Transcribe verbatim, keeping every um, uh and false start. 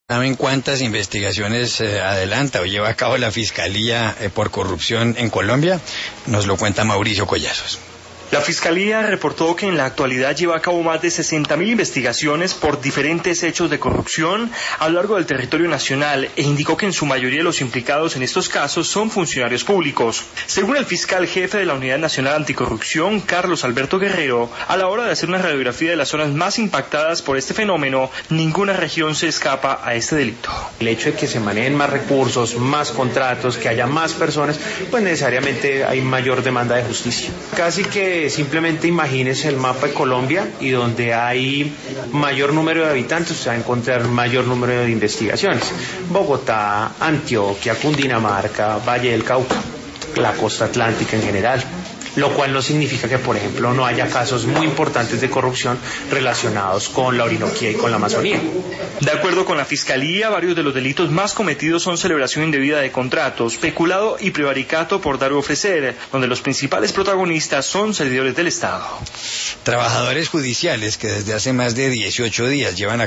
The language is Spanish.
¿Saben cuántas investigaciones eh, adelanta o lleva a cabo la Fiscalía eh, por corrupción en Colombia? Nos lo cuenta Mauricio Collazos. La Fiscalía reportó que en la actualidad lleva a cabo más de sesenta mil investigaciones por diferentes hechos de corrupción a lo largo del territorio nacional e indicó que en su mayoría los implicados en estos casos son funcionarios públicos. Según el fiscal jefe de la Unidad Nacional Anticorrupción, Carlos Alberto Guerrero, a la hora de hacer una radiografía de las zonas más impactadas por este fenómeno, ninguna región se escapa a este delito. El hecho de que se manejen más recursos, más contratos, que haya más personas, pues necesariamente hay mayor demanda de justicia. Casi que simplemente imagínese el mapa de Colombia y donde hay mayor número de habitantes se va a encontrar mayor número de investigaciones. Bogotá, Antioquia, Cundinamarca, Valle del Cauca, la costa atlántica en general. Lo cual no significa que, por ejemplo, no haya casos muy importantes de corrupción relacionados con la Orinoquía y con la Amazonía. De acuerdo con la Fiscalía, varios de los delitos más cometidos son celebración indebida de contratos, peculado y prevaricato por dar o ofrecer, donde los principales protagonistas son servidores del Estado. Trabajadores judiciales que desde hace más de dieciocho días llevan a